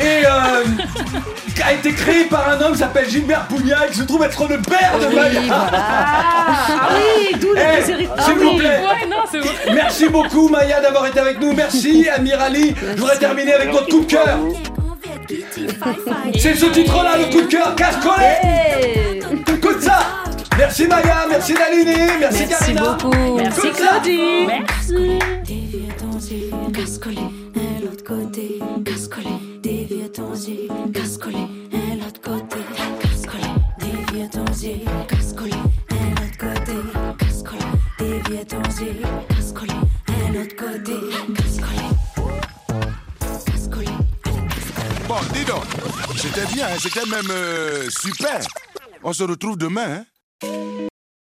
a été créé par un homme qui s'appelle Gilbert Pougnac, qui se trouve être le père de Maya. Ah oui, d'où le désir. S'il vous plaît. Ouais, non, c'est bon. Merci beaucoup Maya d'avoir été avec nous. Merci Amir Ali. Je voudrais terminer avec votre coup de cœur. C'est ce titre-là, le coup de cœur, Casse-Collet. Écoute ça. Merci Maya, merci Dalini, merci Karina. Merci beaucoup. Merci Claudie. Merci. Casse-collet, l'autre côté. Casse-collet, dévie ton yeux. Casse-collet, l'autre côté. Casse-collet, dévie ton yeux. Casse-collet, l'autre côté. Casse-collet, dévie ton yeux. Casse-collet, l'autre côté. Casse-collet. Casse-collet. Bon, dis donc, c'était bien, c'était même super. On se retrouve demain, hein?